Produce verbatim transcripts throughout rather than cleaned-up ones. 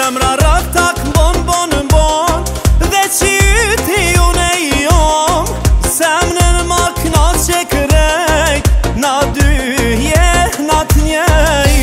Zemra rëftak bon bon bon Dhe qyti unë e jom Zemnën ma knat që kërejt Na dy je na t'njej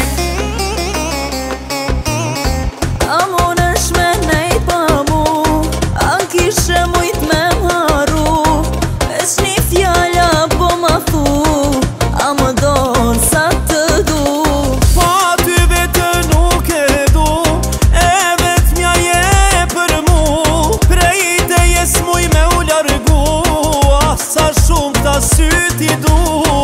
A monësh me nejt pa mu A kishe mujt me m'haru Veç një fjalla po ma thu A më donë sa të du Pa ty vetë nuk e du E vetë mja je për mu Prej te jes muj me u largu A sa shumë ta syti du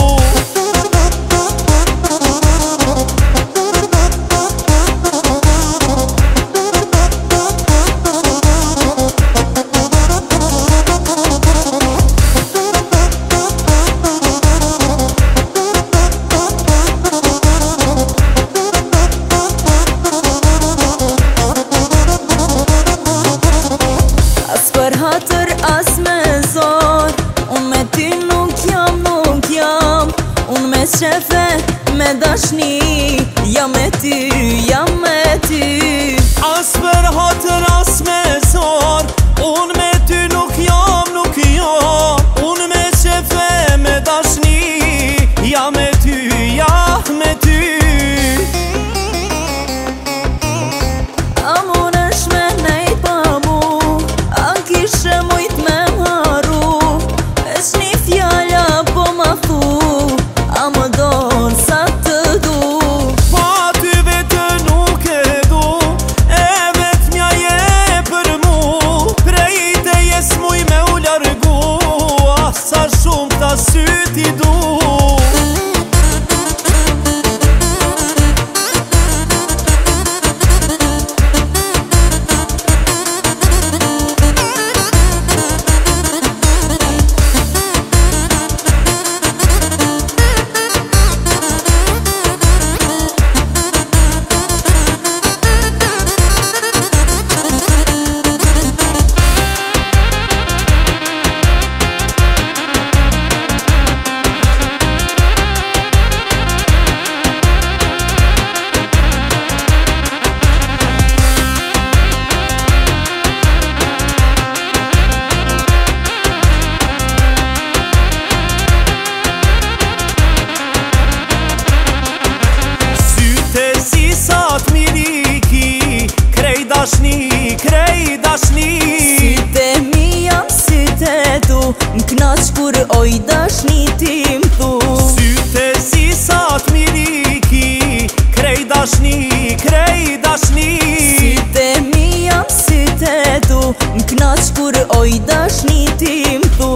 Për hatër as me zor Unë me ty nuk jam, nuk jam Unë me qefe, me dashni Jam me ty, jam me ty As për hatër as me zor Unë me ty nuk jam, nuk jam Unë me qefe, me dashni Jam me ty, jam me ty A monësh me nejt pa mu A kishe mujt me m'haru Veç një fjalla po ma thu A më donë sa të du Pa ty vetë nuk e du E vetë mja je për mu Prej te jes muj me u largu A sa shumë ta syti du Dashni, krej dashni Syte mi jam syte tu M'knaq kur oj dashni ti m'thu Syte si sa t'miriki Krej dashni, krej dashni Syte mi jam syte tu M'knaq kur oj dashni ti m'thu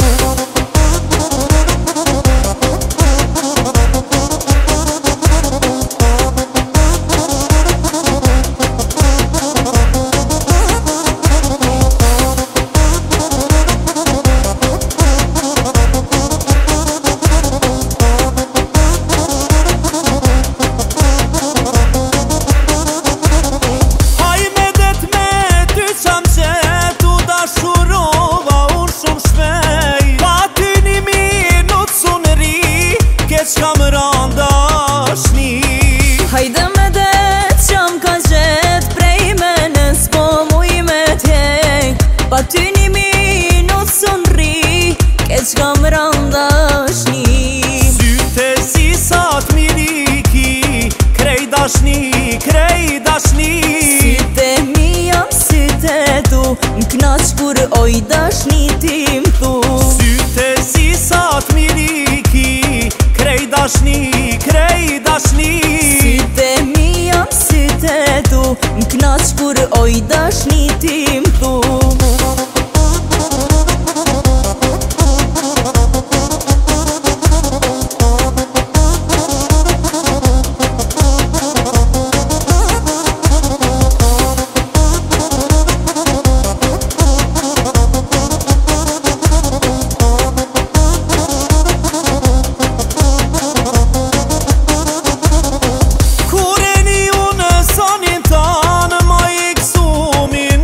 Hajde me det qam ka gjet Prej me nës po muj me tjek Pa ty një minut sun ri Keq kam randashni Syte si sa t'miriki Krej dashni, krej dashni Syte mi jam syte tu M'knaq kur oj dashni ti m'thu Syte si sa t'miriki Krej dashni, krej dashni Syte mi jam syte tu M'knaq kur oj dashni ti m'thu Kureni unë sonin tanë Ma i kësumin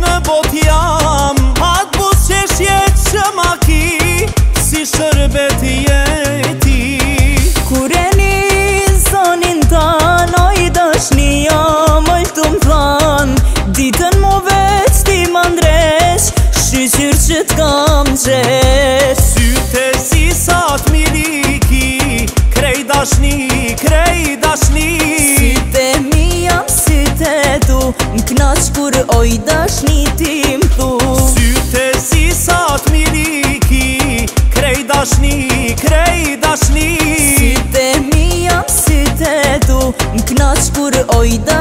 M'knaq kur oj dashni ti m'thu Syte si sa t'miriki, krej dashni, krej dashni Syte mi jam syte tu M'knaq kur oj dashni